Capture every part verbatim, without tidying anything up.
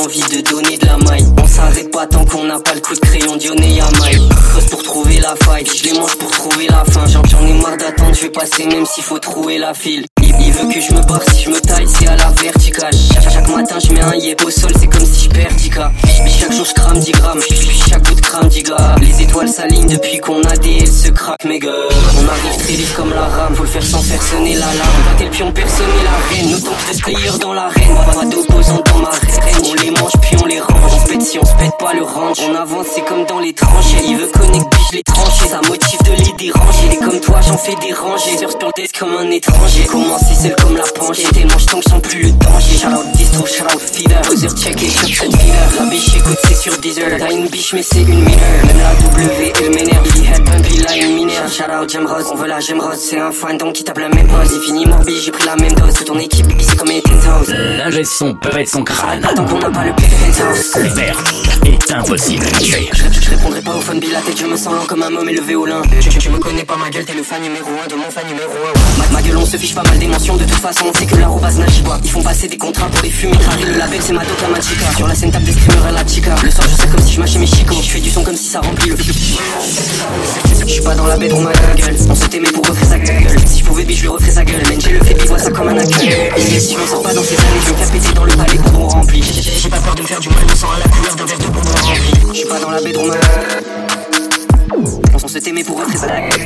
envie de donner de la maille. On s'arrête pas tant qu'on n'a pas le coup de crayon Dionné Yamaï. Pose pour trouver la faille, je les mange pour trouver la fin. J'en j'en ai marre d'attendre, je vais passer même s'il faut trouver la file. Il, il veut que je me barre, si je me taille c'est à la verticale. Chaque, chaque matin je mets un yep au sol, c'est comme si je perds dix K. Chaque jour je crame dix grammes, chaque goutte crame dix gars. Les étoiles s'alignent depuis qu'on a des, elles se craquent mes gars. On arrive très vite comme la rame, faut le faire sans faire sonner l'alarme. Pas tel pion, personne n'est la reine, autant que de players dans l'arène. Pas d'opposants dans ma reine, on les mange puis on les range. On se pète si on se pète pas le range. On avance c'est comme dans les tranchées, il veut connecter puis je les trancher. Ça motive de les déranger, les comme toi j'en fais déranger. Sur le desk comme un étranger, commencer seul comme la penchée. Tellement je tombe, je sens plus le danger. Shout out distro, shout out feeder. Poser check et sur cette feeder. La biche écoute c'est sur Deezer. T'as une biche mais c'est une mineure. Même la W elle m'énerve. Il head pump il a une mineure. Shout out Jam Rose, on veut la Jam Rose. C'est un fan donc qui tape la même pose. C'est fini Morbi, j'ai pris la même dose. Toute ton équipe c'est comme les Tentos. L'ingé son peut être son crâne. Attends qu'on n'a pas le penthouse. Le verre est impossible à tuer. Je, je, je répondrai pas au phone bill la tête. Je me sens lent comme un môme élevé au lin. Tu, tu, tu me connais pas ma gueule, t'es le fan numéro un de mon fan numéro un. Ma, ma gueule on se fiche pas mal des mentions. De toute façon on sait que l'arrobase n'agit pas. Ils font passer des contrats pour les fumer. Carré le label c'est ma doca ma chica. Sur la scène tape des screamers à la chica. Le soir je sais comme si je mâchais mes chicots. Je fais du son comme si ça remplit le flux. Je suis pas dans la bedroom à la gueule. On se t'aimait pour refaire sa gueule. Si je pouvais bi je lui referais sa gueule. Man j'ai le fait bi vois ça comme un accueil. Et si on sort pas dans ces années je vais me faire péter dans le palais quand on remplit. J'ai pas peur de me faire du mal. Me sens à la couleur d'un verre de bonbon rempli. Je suis pas dans la bedroom à la gueule. On se t'aimait pour refaire sa gueule.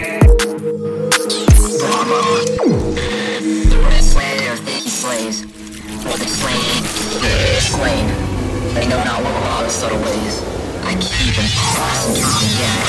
For the slain, slain. They know not what all the subtle ways. I keep and pass into the end.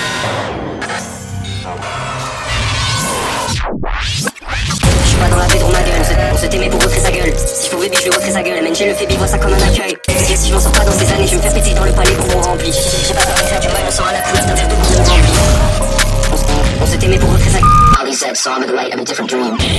Je suis pas dans la bedroom ma gueule. On se t'aimait pour refaire sa gueule. Si je pouvais bi je lui referais sa gueule. Man j'ai le fait bi vois ça comme un accueil. Et si je m'en sors pas dans ces années je vais me faire péter dans le palais pour mon rempli. J'ai pas peur de faire du mal. On sort à la couleur d'un verre de bonbon rempli. On, on, on se t'aimait pour refaire sa gueule. Ollie said, so I'm in the light of a different dream.